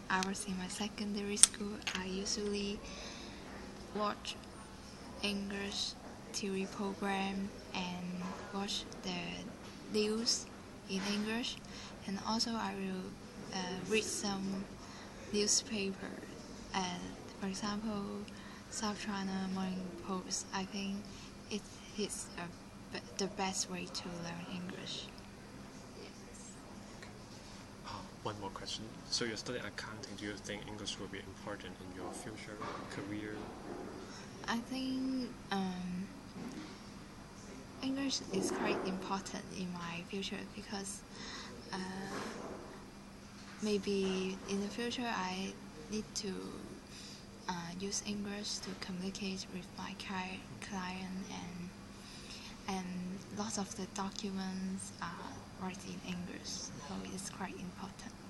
I was in my secondary school, I usually watch English TV program and watch the news in English, and also I will read some newspaper. And for example, South China Morning Post. I think it is the best way to learn English. One more question. So you're studying accounting. Do you think English will be important in your future career? I think English is quite important in my future because maybe in the future I need to use English to communicate with my client, and lots of the documents are written in English, so it's quite important.